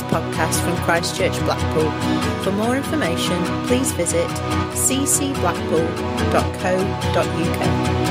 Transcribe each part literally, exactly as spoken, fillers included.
podcast from Christchurch Blackpool. For more information, please visit c c blackpool dot co dot u k.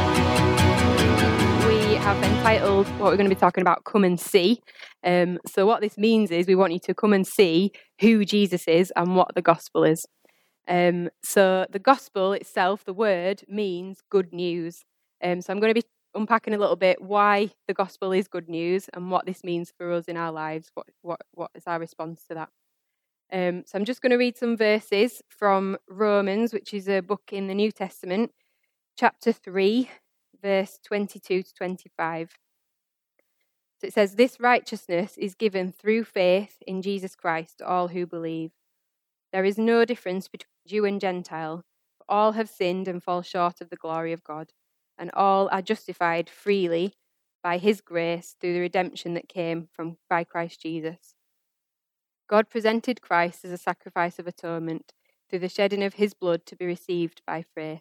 We have entitled what we're going to be talking about, Come and See. Um, so what this means is we want you to come and see who Jesus is and what the gospel is. Um, so the gospel itself, the word, means good news. Um, so I'm going to be unpacking a little bit why the gospel is good news and what this means for us in our lives. What what what is our response to that? Um, so I'm just going to read some verses from Romans, which is a book in the New Testament, chapter three, verse twenty-two to twenty-five. So it says, "This righteousness is given through faith in Jesus Christ to all who believe. There is no difference between Jew and Gentile, for all have sinned and fall short of the glory of God, and all are justified freely by his grace through the redemption that came from by Christ Jesus. God presented Christ as a sacrifice of atonement through the shedding of his blood to be received by faith."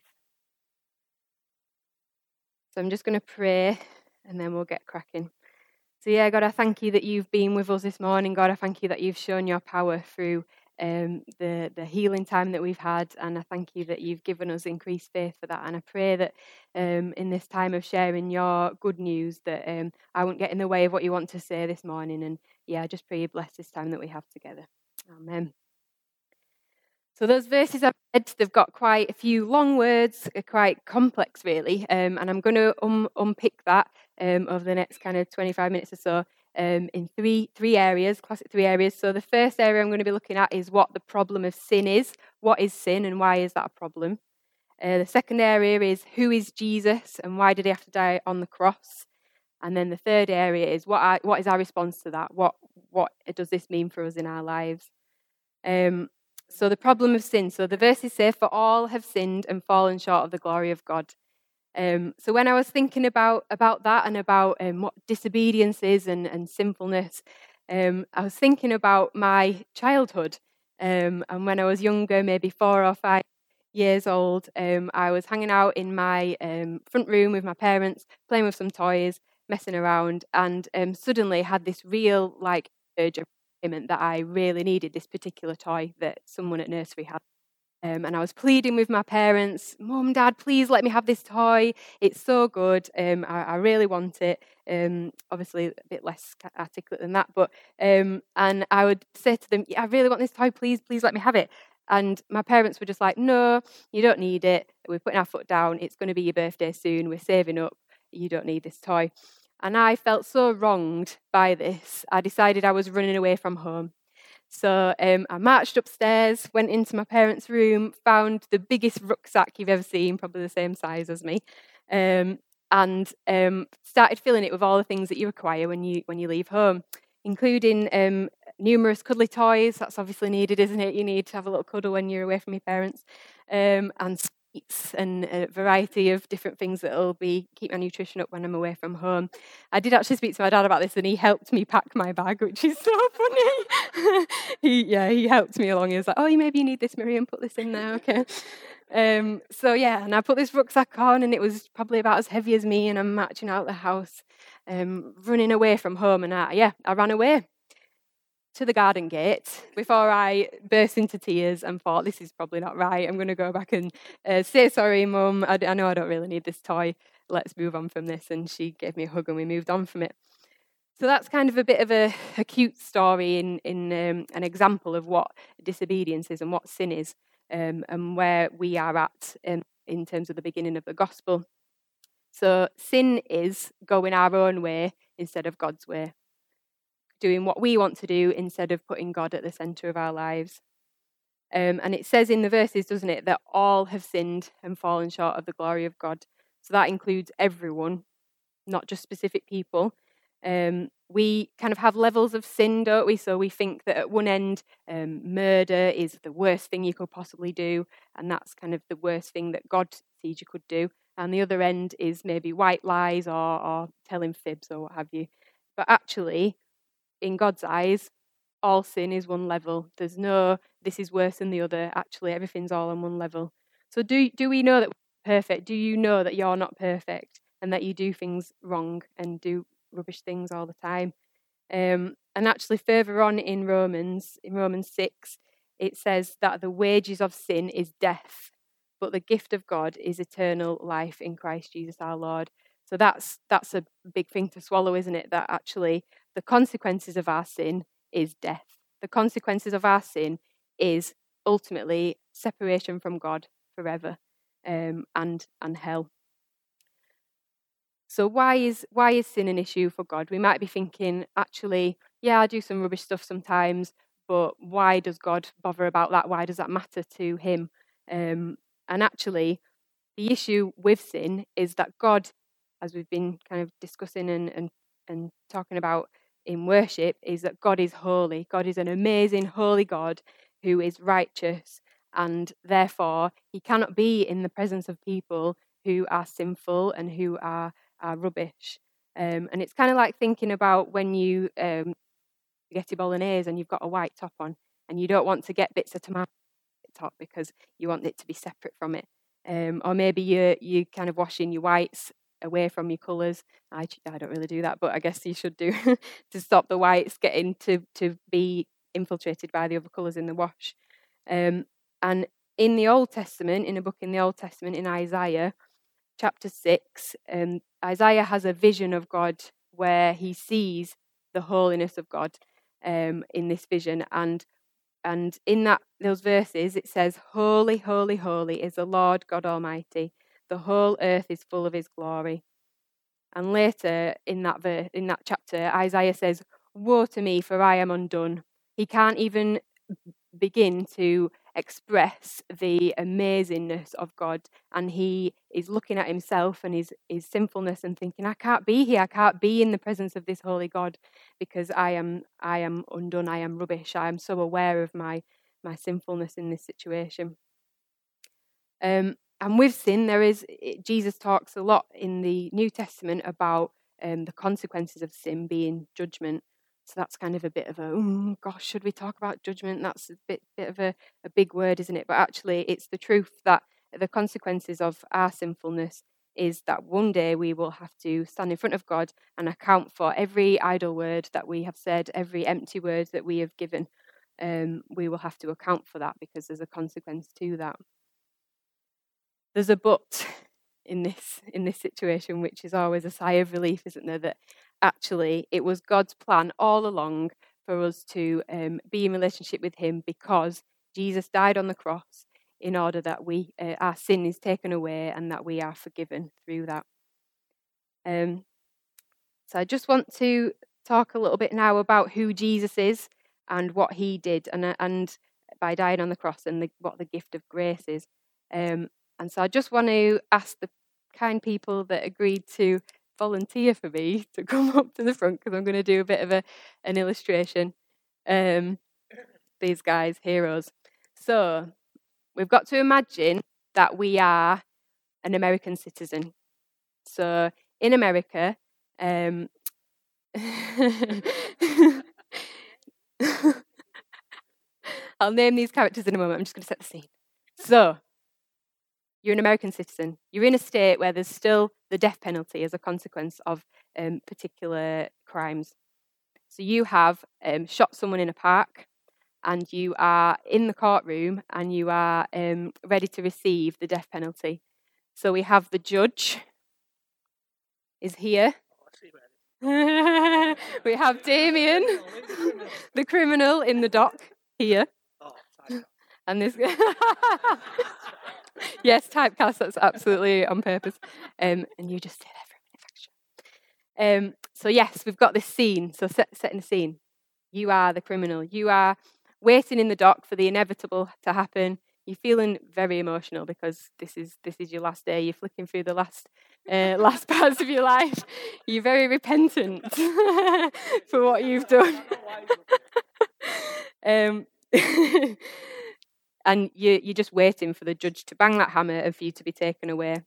So I'm just going to pray and then we'll get cracking. So yeah, God, I thank you that you've been with us this morning. God, I thank you that you've shown your power through um, the, the healing time that we've had. And I thank you that you've given us increased faith for that. And I pray that um, in this time of sharing your good news, that um, I won't get in the way of what you want to say this morning. And yeah, I just pray you bless this time that we have together. Amen. So those verses I've read, they've got quite a few long words, are quite complex really, um, and I'm going to um, unpick that um, over the next kind of twenty-five minutes or so um, in three three areas, classic three areas. So the first area I'm going to be looking at is what the problem of sin is. What is sin and why is that a problem? Uh, the second area is who is Jesus and why did he have to die on the cross? And then the third area is what are, what is our response to that? What what does this mean for us in our lives? Um, So the problem of sin. So the verses say, "For all have sinned and fallen short of the glory of God." Um, so when I was thinking about, about that and about um, what disobedience is and, and sinfulness, um, I was thinking about my childhood. Um, and when I was younger, maybe four or five years old, um, I was hanging out in my um, front room with my parents, playing with some toys, messing around, and um, suddenly had this real like urge of that I really needed this particular toy that someone at nursery had. Um, and I was pleading with my parents, "Mum, Dad, please let me have this toy. It's so good. Um, I, I really want it." Um, obviously, a bit less articulate than that. But um, and I would say to them, "Yeah, I really want this toy. Please, please let me have it." And my parents were just like, "No, you don't need it. We're putting our foot down. It's going to be your birthday soon. We're saving up. You don't need this toy." And I felt so wronged by this, I decided I was running away from home. So um, I marched upstairs, went into my parents' room, found the biggest rucksack you've ever seen, probably the same size as me, um, and um, started filling it with all the things that you require when you when you leave home, including um, numerous cuddly toys. That's obviously needed, isn't it? You need to have a little cuddle when you're away from your parents, um, and and a variety of different things that will be keep my nutrition up when I'm away from home. I did actually speak to my dad about this, and he helped me pack my bag, which is so funny. he yeah, he helped me along. He was like, "Oh, maybe you need this, Miriam. Put this in there, okay." Um, so yeah, and I put this rucksack on, and it was probably about as heavy as me, and I'm marching out the house, um, running away from home, and I, yeah, I ran away to the garden gate before I burst into tears and thought, "This is probably not right. I'm going to go back and uh, say sorry, Mum. I, I know I don't really need this toy. Let's move on from this." And she gave me a hug and we moved on from it. So that's kind of a bit of a, a cute story in, in um, an example of what disobedience is and what sin is, um, and where we are at um, in terms of the beginning of the gospel. So sin is going our own way instead of God's way, doing what we want to do instead of putting God at the centre of our lives. Um, and it says in the verses, doesn't it, that all have sinned and fallen short of the glory of God. So that includes everyone, not just specific people. Um, we kind of have levels of sin, don't we? So we think that at one end, um, murder is the worst thing you could possibly do, and that's kind of the worst thing that God sees you could do. And the other end is maybe white lies or, or telling fibs or what have you. But actually, in God's eyes, all sin is one level. There's no, this is worse than the other. Actually, everything's all on one level. So do do we know that we're perfect? Do you know that you're not perfect and that you do things wrong and do rubbish things all the time? Um, and actually further on in Romans, in Romans six, it says that the wages of sin is death, but the gift of God is eternal life in Christ Jesus our Lord. So that's that's a big thing to swallow, isn't it? That actually the consequences of our sin is death. The consequences of our sin is ultimately separation from God forever, um, and and hell. So why is why is sin an issue for God? We might be thinking, actually, yeah, I do some rubbish stuff sometimes, but why does God bother about that? Why does that matter to him? Um, and actually, the issue with sin is that God, as we've been kind of discussing and, and, and talking about in worship, is that God is holy. God is an amazing, holy God who is righteous, and therefore he cannot be in the presence of people who are sinful and who are, are rubbish. Um, and it's kind of like thinking about when you um, spaghetti bolognese and you've got a white top on, and you don't want to get bits of tomato top because you want it to be separate from it. Um, or maybe you you kind of washing your whites away from your colours. I, I don't really do that, but I guess you should do to stop the whites getting to, to be infiltrated by the other colours in the wash. Um, and in the Old Testament, in a book in the Old Testament, in Isaiah chapter six, um, Isaiah has a vision of God where he sees the holiness of God um, in this vision. And And in that those verses, it says, "Holy, holy, holy is the Lord God Almighty. The whole earth is full of his glory." And later in that ver- in that chapter, Isaiah says, "Woe to me, for I am undone." He can't even begin to express the amazingness of God, and he is looking at himself and his, his sinfulness and thinking, I can't be here, I can't be in the presence of this holy God because I am I am undone, I am rubbish, I am so aware of my, my sinfulness in this situation. Um, and with sin, there is, Jesus talks a lot in the New Testament about um, the consequences of sin being judgment. So that's kind of a bit of a, oh, gosh, should we talk about judgment? That's a bit, bit of a, a big word, isn't it? But actually, it's the truth that the consequences of our sinfulness is that one day we will have to stand in front of God and account for every idle word that we have said, every empty word that we have given. Um, we will have to account for that because there's a consequence to that. There's a but in this in this situation, which is always a sigh of relief, isn't there? That actually it was God's plan all along for us to um, be in relationship with him because Jesus died on the cross in order that we uh, our sin is taken away and that we are forgiven through that. Um, so I just want to talk a little bit now about who Jesus is and what he did, and and by dying on the cross and the, what the gift of grace is. Um, and so I just want to ask the kind people that agreed to volunteer for me to come up to the front because I'm going to do a bit of a an illustration. Um, these guys, heroes. So we've got to imagine that we are an American citizen. So in America, um, I'll name these characters in a moment. I'm just going to set the scene. So you're an American citizen. You're in a state where there's still the death penalty as a consequence of um, particular crimes. So you have um, shot someone in a park, and you are in the courtroom, and you are um, ready to receive the death penalty. So we have the judge is here. We have Damien, the criminal, in the dock here. And this, yes, typecast. That's absolutely on purpose. Um, and you just stay there for a minute extra. Um, so yes, we've got this scene. So set, setting the scene. You are the criminal. You are waiting in the dock for the inevitable to happen. You're feeling very emotional because this is this is your last day. You're flicking through the last uh, last parts of your life. You're very repentant for what you've done. um. And you, you're just waiting for the judge to bang that hammer and for you to be taken away.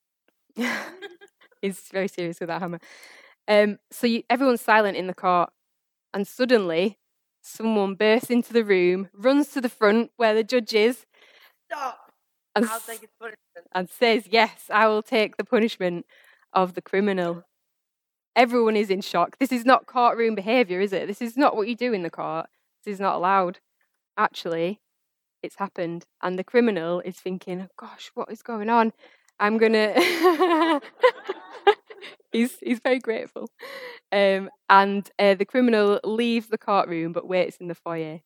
He's very serious with that hammer. Um, so you, everyone's silent in the court. And suddenly, someone bursts into the room, runs to the front where the judge is. Stop! And, I'll take his punishment. And says, yes, I will take the punishment of the criminal. Everyone is in shock. This is not courtroom behaviour, is it? This is not what you do in the court. This is not allowed. Actually, it's happened. And the criminal is thinking, gosh, what is going on? I'm going to... he's, he's very grateful. Um, and uh, the criminal leaves the courtroom but waits in the foyer.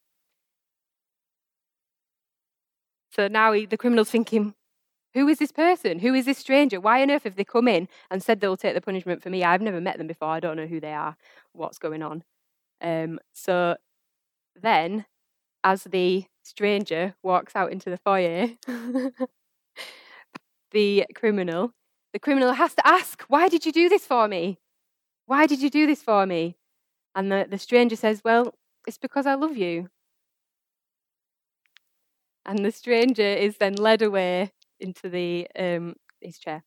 So now he, the criminal's thinking, who is this person? Who is this stranger? Why on earth have they come in and said they'll take the punishment for me? I've never met them before. I don't know who they are. What's going on? Um, so then, as the stranger walks out into the foyer, the criminal, the criminal has to ask, why did you do this for me? Why did you do this for me? And the, the stranger says, well, it's because I love you. And the stranger is then led away into the um, his chair.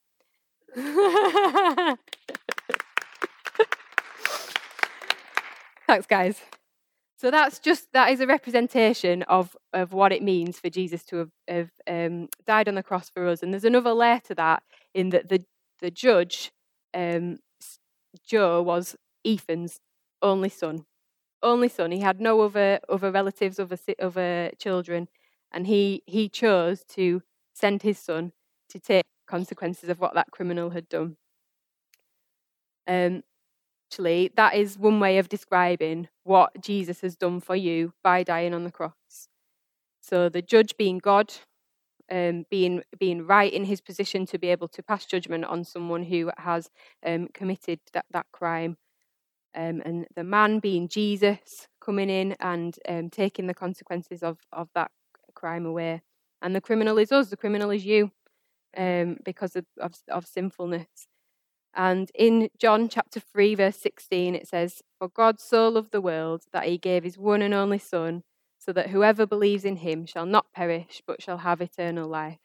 Thanks, guys. So that's just that is a representation of of what it means for Jesus to have, have um, died on the cross for us. And there's another layer to that in that the the judge, um, Joe, was Ethan's only son. Only son. He had no other other relatives, other other children. And he, he chose to send his son to take consequences of what that criminal had done. Um, actually, that is one way of describing what Jesus has done for you by dying on the cross. So the judge being God, um, being being right in his position to be able to pass judgment on someone who has um, committed that, that crime. Um, and the man being Jesus, coming in and um, taking the consequences of, of that crime away. And the criminal is us, the criminal is you, um, because of, of, of sinfulness. And in John chapter three, verse sixteen, it says, for God so loved the world that he gave his one and only Son, so that whoever believes in him shall not perish, but shall have eternal life.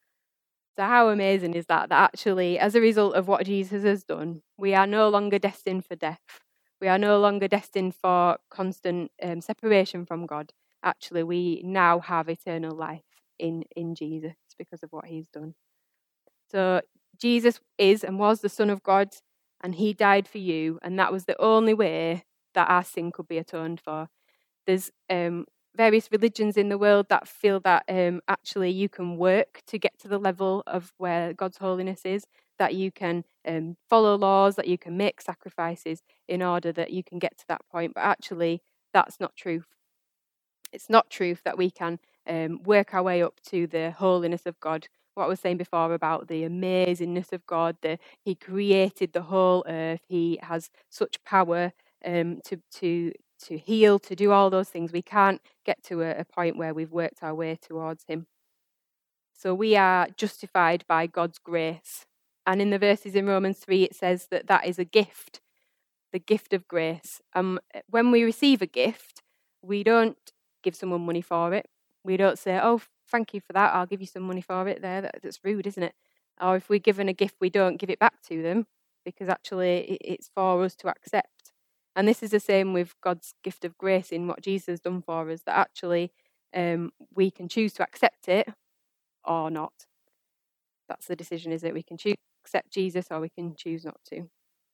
So how amazing is that, that actually, as a result of what Jesus has done, we are no longer destined for death. We are no longer destined for constant um, separation from God. Actually, we now have eternal life in, in Jesus because of what he's done. So Jesus is and was the Son of God, and he died for you, and that was the only way that our sin could be atoned for. There's um, various religions in the world that feel that um, actually you can work to get to the level of where God's holiness is, that you can um, follow laws, that you can make sacrifices in order that you can get to that point. But actually, that's not truth. It's not truth that we can um, work our way up to the holiness of God. What I was saying before about the amazingness of God, the, he created the whole earth. He has such power um, to to to heal, to do all those things. We can't get to a, a point where we've worked our way towards him. So we are justified by God's grace. And in the verses in Romans three, it says that that is a gift, the gift of grace. Um, when we receive a gift, we don't give someone money for it. We don't say, oh, thank you for that, I'll give you some money for it there. That, that's rude, isn't it? Or if we're given a gift, we don't give it back to them because actually it, it's for us to accept. And this is the same with God's gift of grace in what Jesus has done for us, that actually um, we can choose to accept it or not. That's the decision, is it? We can choose to accept Jesus or we can choose not to.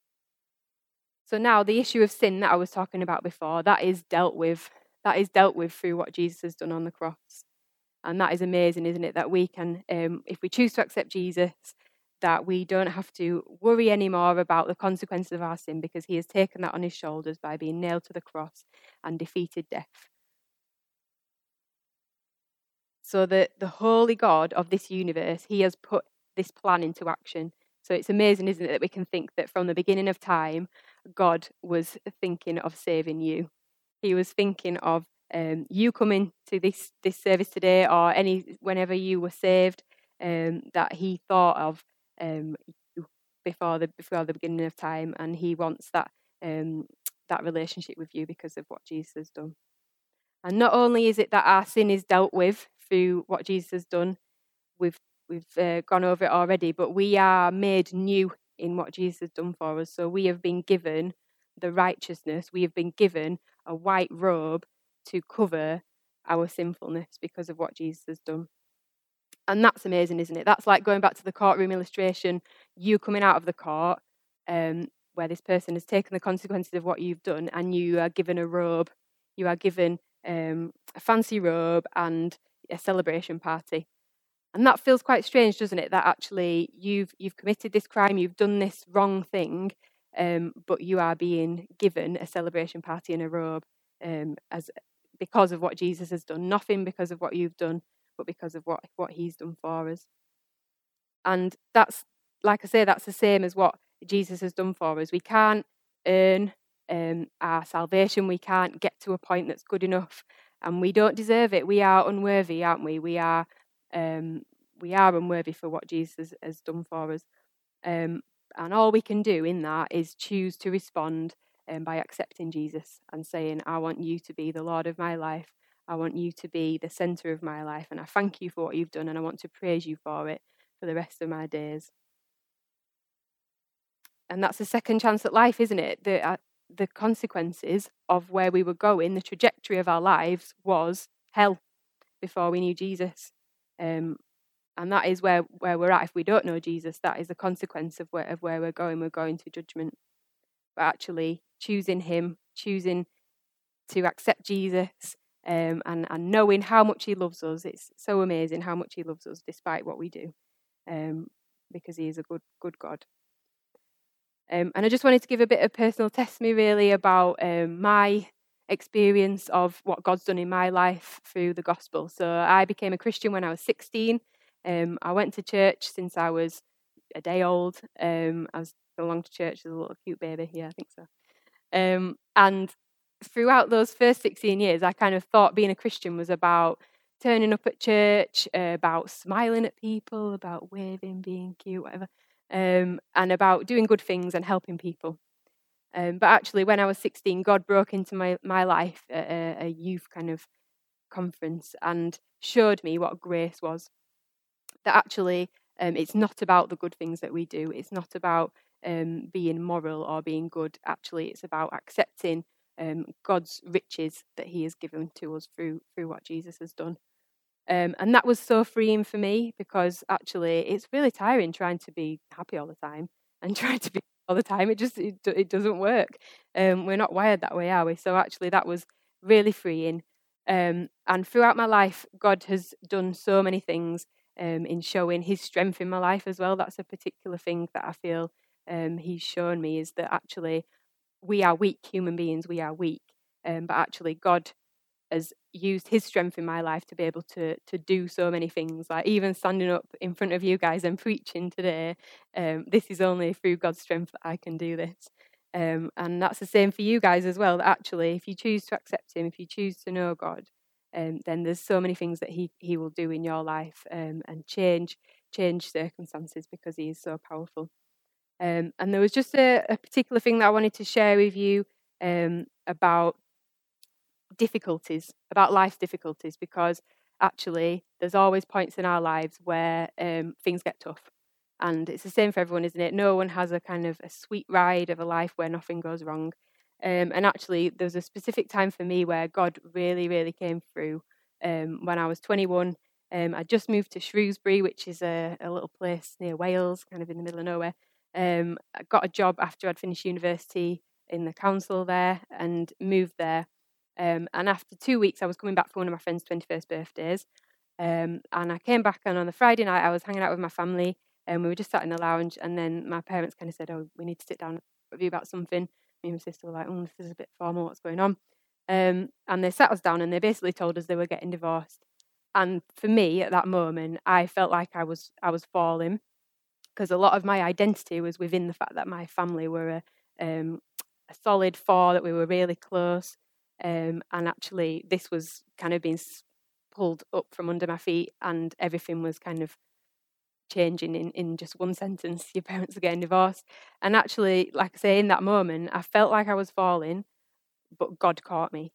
So now the issue of sin that I was talking about before, that is dealt with. That is dealt with through what Jesus has done on the cross. And that is amazing, isn't it? That we can, um, if we choose to accept Jesus, that we don't have to worry anymore about the consequences of our sin because he has taken that on his shoulders by being nailed to the cross and defeated death. So the, the holy God of this universe, he has put this plan into action. So it's amazing, isn't it, that we can think that from the beginning of time, God was thinking of saving you. He was thinking of um, you coming to this, this service today or any whenever you were saved, um, that he thought of um, before the before the beginning of time, and he wants that um, that relationship with you because of what Jesus has done. And not only is it that our sin is dealt with through what Jesus has done, we've we've uh, gone over it already, but we are made new in what Jesus has done for us. So we have been given the righteousness, we have been given a white robe to cover our sinfulness because of what Jesus has done. And that's amazing, isn't it? That's like going back to the courtroom illustration, you coming out of the court, um, where this person has taken the consequences of what you've done, and you are given a robe, you are given um, a fancy robe and a celebration party. And that feels quite strange, doesn't it? That actually you've you've committed this crime, you've done this wrong thing, um, but you are being given a celebration party and a robe um, as because of what Jesus has done. Nothing because of what you've done, but because of what, what he's done for us. And that's, like I say, that's the same as what Jesus has done for us. We can't earn um, our salvation. We can't get to a point that's good enough, and we don't deserve it. We are unworthy, aren't we? We are um, we are unworthy for what Jesus has done for us. Um, and all we can do in that is choose to respond um, by accepting Jesus and saying, I want you to be the Lord of my life. I want you to be the centre of my life, and I thank you for what you've done, and I want to praise you for it for the rest of my days. And that's the second chance at life, isn't it? The, uh, the consequences of where we were going, the trajectory of our lives was hell before we knew Jesus. Um, and that is where, where we're at. If we don't know Jesus, that is the consequence of where, of where we're going. We're going to judgment. But actually choosing him, choosing to accept Jesus, um, and, and knowing how much he loves us, it's so amazing how much he loves us despite what we do, um, because he is a good, good God. Um, and I just wanted to give a bit of personal testimony, really, about um, my experience of what God's done in my life through the gospel. So I became a Christian when I was sixteen. Um, I went to church since I was a day old. Um, I was belonged to church as a little cute baby. Yeah, I think so. Um, and throughout those first sixteen years, I kind of thought being a Christian was about turning up at church, uh, about smiling at people, about waving, being cute, whatever. Um, and about doing good things and helping people. Um, but actually, when I was sixteen, God broke into my, my life at a, a youth kind of conference and showed me what grace was. That actually, um, it's not about the good things that we do. It's not about um, being moral or being good. Actually, it's about accepting um, God's riches that he has given to us through through what Jesus has done. Um, and that was so freeing for me, because actually it's really tiring trying to be happy all the time and trying to be all the time. It just it, it doesn't work. Um, we're not wired that way, are we? So actually that was really freeing. Um, and throughout my life, God has done so many things um, in showing his strength in my life as well. That's a particular thing that I feel um, he's shown me, is that actually we are weak human beings. We are weak. Um, but actually God has used his strength in my life to be able to to do so many things, like even standing up in front of you guys and preaching today. Um, this is only through God's strength that I can do this. Um, and that's the same for you guys as well, that actually if you choose to accept him, if you choose to know God, um, then there's so many things that he he will do in your life um, and change change circumstances, because he is so powerful. Um, and there was just a, a particular thing that I wanted to share with you um, about difficulties, about life's difficulties, because actually there's always points in our lives where um, things get tough, and it's the same for everyone, isn't it? No one has a kind of a sweet ride of a life where nothing goes wrong. Um, and actually there's a specific time for me where God really really came through um, when I was twenty-one. um, I just moved to Shrewsbury, which is a, a little place near Wales, kind of in the middle of nowhere. um, I got a job after I'd finished university in the council there and moved there. Um, and after two weeks, I was coming back for one of my friend's twenty-first birthdays. Um, and I came back, and on the Friday night, I was hanging out with my family, and we were just sat in the lounge. And then my parents kind of said, oh, we need to sit down and review about something. Me and my sister were like, oh, this is a bit formal, what's going on? Um, and they sat us down, and they basically told us they were getting divorced. And for me, at that moment, I felt like I was I was falling, because a lot of my identity was within the fact that my family were a, um, a solid four, that we were really close. Um, and actually, this was kind of being pulled up from under my feet, and everything was kind of changing in, in just one sentence. Your parents are getting divorced. And actually, like I say, in that moment, I felt like I was falling, but God caught me.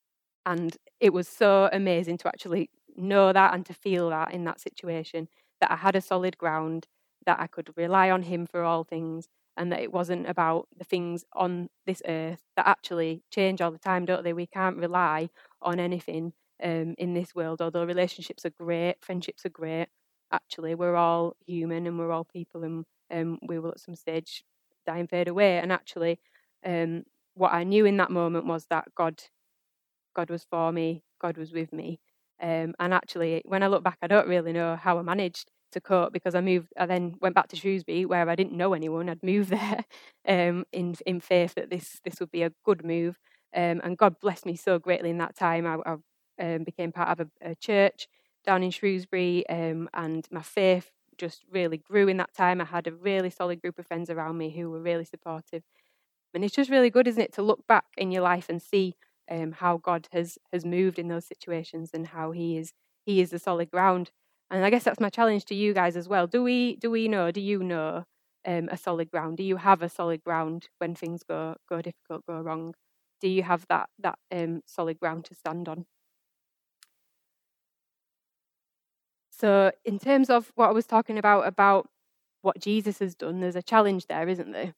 And it was so amazing to actually know that and to feel that in that situation, that I had a solid ground, that I could rely on him for all things, and that it wasn't about the things on this earth that actually change all the time, don't they? We can't rely on anything um, in this world. Although relationships are great, friendships are great, actually we're all human and we're all people, and um, we will at some stage die and fade away. And actually, um, what I knew in that moment was that God, God was for me, God was with me. Um, and actually, when I look back, I don't really know how I managed to cope, because I moved. I then went back to Shrewsbury, where I didn't know anyone. I'd moved there um, in in faith that this this would be a good move. Um, and God blessed me so greatly in that time. I, I um, became part of a, a church down in Shrewsbury, um, and my faith just really grew in that time. I had a really solid group of friends around me who were really supportive. And it's just really good, isn't it, to look back in your life and see um, how God has has moved in those situations, and how He is He is the solid ground. And I guess that's my challenge to you guys as well. Do we do we know? Do you know um, a solid ground? Do you have a solid ground when things go go difficult, go wrong? Do you have that that um, solid ground to stand on? So, in terms of what I was talking about about what Jesus has done, there's a challenge there, isn't there?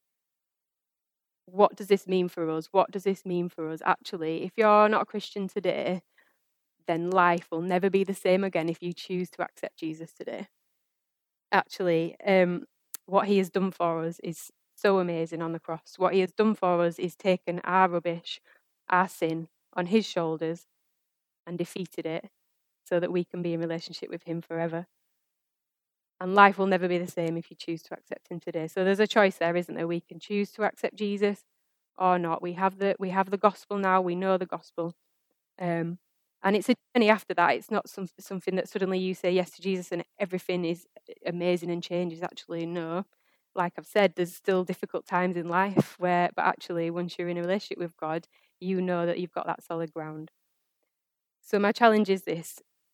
What does this mean for us? What does this mean for us? Actually, if you're not a Christian today, then life will never be the same again if you choose to accept Jesus today. Actually, um, what He has done for us is so amazing on the cross. What He has done for us is taken our rubbish, our sin, on His shoulders and defeated it, so that we can be in relationship with Him forever. And life will never be the same if you choose to accept Him today. So there's a choice there, isn't there? We can choose to accept Jesus or not. We have the we have the gospel now. We know the gospel, um, and it's a journey after that. It's not some, something that suddenly you say yes to Jesus and everything is amazing and changes. Actually, no. Like I've said, there's still difficult times in life where, but actually, once you're in a relationship with God, you know that you've got that solid ground. So my challenge is this: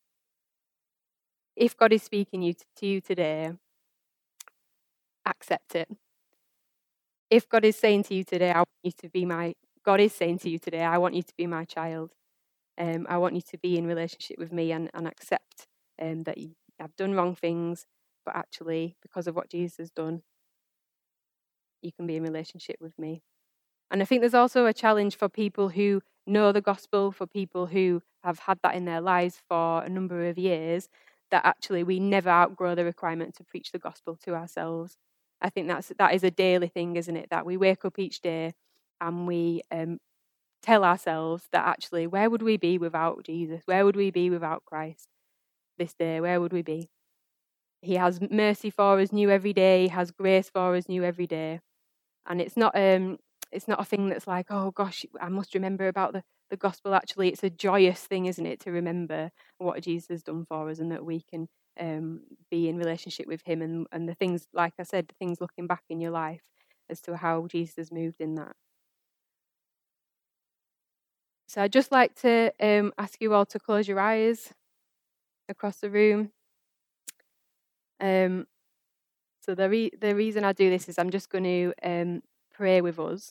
if God is speaking you to you today, accept it. If God is saying to you today, I want you to be my, God is saying to you today, I want you to be my child. Um, I want you to be in relationship with me, and, and accept um, that you have done wrong things, but actually, because of what Jesus has done, you can be in relationship with me. And I think there's also a challenge for people who know the gospel, for people who have had that in their lives for a number of years, that actually we never outgrow the requirement to preach the gospel to ourselves. I think that's that is a daily thing, isn't it? That we wake up each day and we um, tell ourselves that actually, where would we be without Jesus? Where would we be without Christ this day? Where would we be? He has mercy for us new every day. He has grace for us new every day. And it's not um it's not a thing that's like, oh gosh, I must remember about the, the gospel. Actually, it's a joyous thing, isn't it, to remember what Jesus has done for us, and that we can um, be in relationship with Him, and, and the things, like I said, the things looking back in your life as to how Jesus has moved in that. So I'd just like to um, ask you all to close your eyes across the room. Um, so the re- the reason I do this is I'm just going to um, pray with us,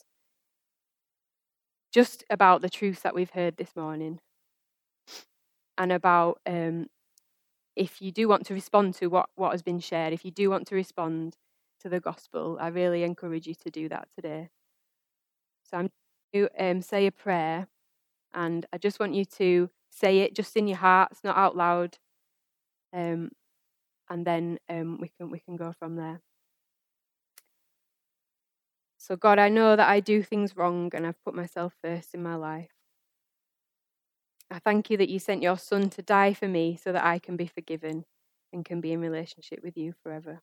just about the truth that we've heard this morning, and about um, if you do want to respond to what, what has been shared, if you do want to respond to the gospel, I really encourage you to do that today. So I'm going to um, say a prayer, and I just want you to say it just in your heart, it's not out loud, um, and then um, we can we can go from there. So God, I know that I do things wrong, and I've put myself first in my life. I thank you that you sent your Son to die for me so that I can be forgiven and can be in relationship with you forever.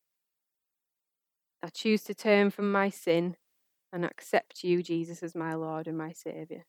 I choose to turn from my sin and accept you, Jesus, as my Lord and my Saviour.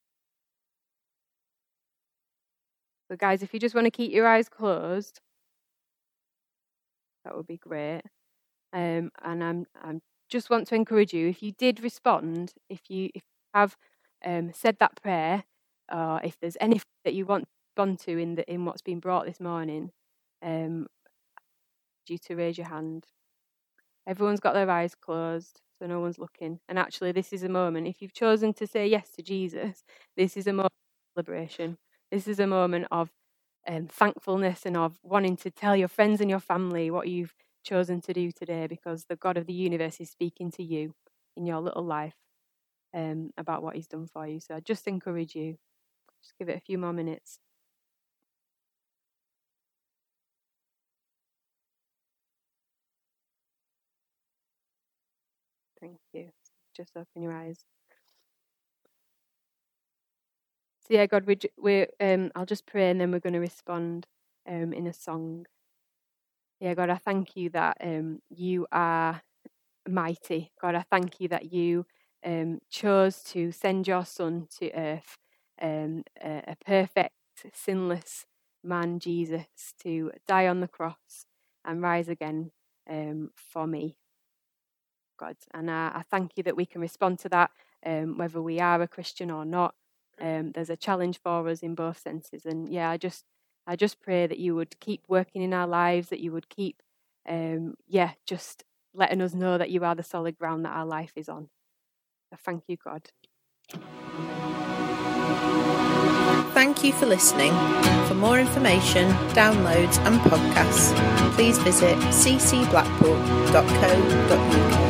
So guys, if you just want to keep your eyes closed, that would be great. Um, and I'm I'm just want to encourage you, if you did respond, if you if you have um, said that prayer, or if there's anything that you want to respond to in the in what's been brought this morning, um, you to raise your hand. Everyone's got their eyes closed, so no one's looking. And actually, this is a moment. If you've chosen to say yes to Jesus, this is a moment of celebration. This is a moment of um, thankfulness, and of wanting to tell your friends and your family what you've chosen to do today, because the God of the universe is speaking to you in your little life um, about what He's done for you. So I just encourage you, just give it a few more minutes. Thank you. Just open your eyes. So yeah, God, we we um, I'll just pray and then we're going to respond um, in a song. Yeah, God, I thank you that um, you are mighty. God, I thank you that you um, chose to send your Son to earth, um, a, a perfect, sinless man, Jesus, to die on the cross and rise again um, for me, God. And I, I thank you that we can respond to that, um, whether we are a Christian or not. Um, there's a challenge for us in both senses. And yeah, I just I just pray that you would keep working in our lives, that you would keep, um, yeah, just letting us know that you are the solid ground that our life is on. I thank you, God. Thank you for listening. For more information, downloads and podcasts, please visit c c blackpool dot co dot u k.